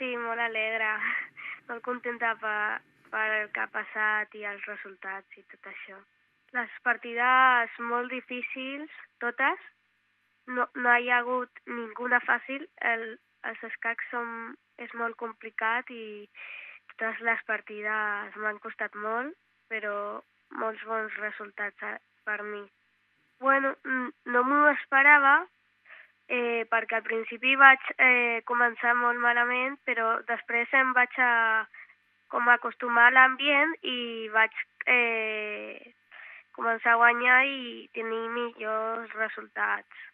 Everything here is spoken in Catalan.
sí, molt alegre, molt contenta per el que ha passat i els resultats i tot això. Les partides molt difícils, totes, no hi ha hagut ninguna fàcil. Els escacs és molt complicat i totes les partides m'han costat molt, però molts bons resultats per mi. Bueno, no m'ho esperava, perquè al principi vaig començar molt malament, però després em vaig com acostumar a l'ambient i vaig començar a guanyar i tenir millors resultats.